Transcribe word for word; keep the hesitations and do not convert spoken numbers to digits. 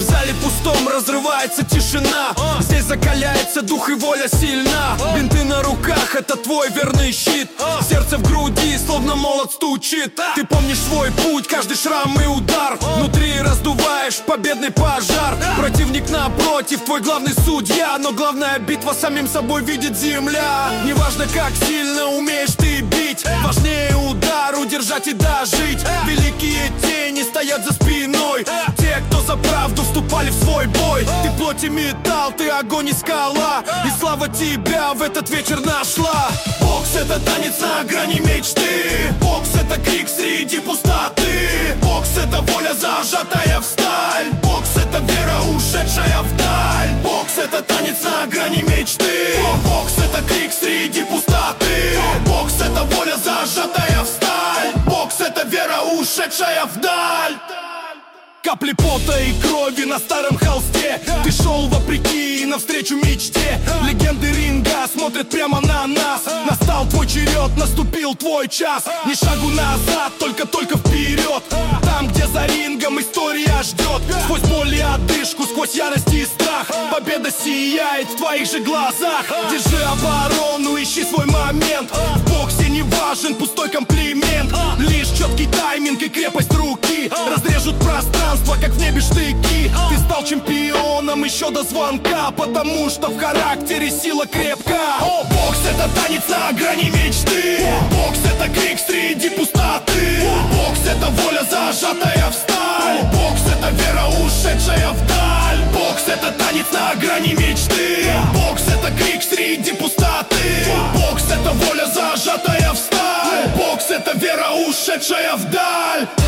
В зале пустом разрывается тишина. Здесь закаляется дух и воля сильна. Бинты на руках — это твой верный щит. Сердце в груди, словно молот стучит. Ты помнишь свой путь, каждый шрам и удар. Внутри раздуваешь победный пожар. Противник напротив, твой главный судья. Но главная битва самим собой видит земля. Неважно, как сильно умеешь ты бить, важнее удар, удержать и дожить. Великие тени стоят за спиной. Те, кто за правду вступали в свой бой. Ты плоть и металл, ты огонь и скала. И слава тебя в этот вечер нашла. Бокс — это танец на грани мечты. Бокс — это крик среди пустоты. Бокс — это воля, зажатая в сталь. Бокс — это вера, ушедшая вдаль. Бокс — это танец на грани мечты. Бокс — это крик среди пустоты. Бокс — это воля, зажатая в сталь. Бокс — это вера, ушедшая вдаль. Капли пота и крови на старом холсте. Ты шел вопреки и навстречу мечте. Легенды ринга смотрят прямо на нас. Настал твой черед, наступил твой час. Ни шагу назад, только-только вперед. Там, где за рингом история ждет. Сквозь боль и одышку, сквозь ярость и страх. Победа сияет в твоих же глазах. Держи оборону, ищи свой момент. В боксе не важен пустой комплимент. Лишь четкий тайминг и крепость руки разрежут пространство, как в небе штыки. Ты стал чемпионом еще до звонка, потому что в характере сила крепка. О, бокс — это танец на грани мечты. Бокс — это крик среди пустоты. Бокс — это воля, зажатая в сталь. Бокс — это вера, ушедшая вдаль. Бокс — это танец на грани мечты. Бокс — это крик среди пустоты. Бокс — это воля, зажатая в сталь. Бокс — это вера, ушедшая вдаль.